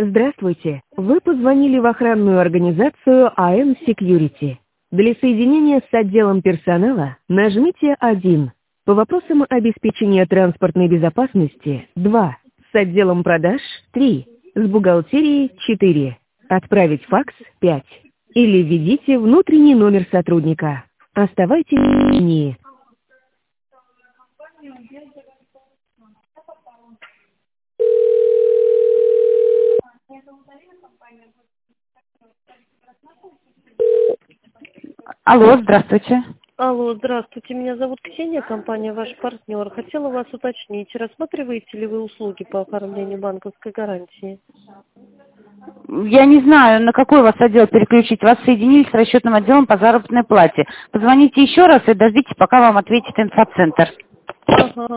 Здравствуйте. Вы позвонили в охранную организацию АМ Security. Для соединения с отделом персонала нажмите 1. По вопросам обеспечения транспортной безопасности 2. С отделом продаж 3. С бухгалтерией 4. Отправить факс 5. Или введите внутренний номер сотрудника. Оставайтесь в линии. Алло, здравствуйте. Алло, здравствуйте, меня зовут Ксения, компания «Ваш партнер». Хотела вас уточнить, рассматриваете ли вы услуги по оформлению банковской гарантии? Я не знаю, на какой вас отдел переключить. Вас соединили с расчетным отделом по заработной плате. Позвоните еще раз и дождитесь, пока вам ответит инфоцентр. Ага.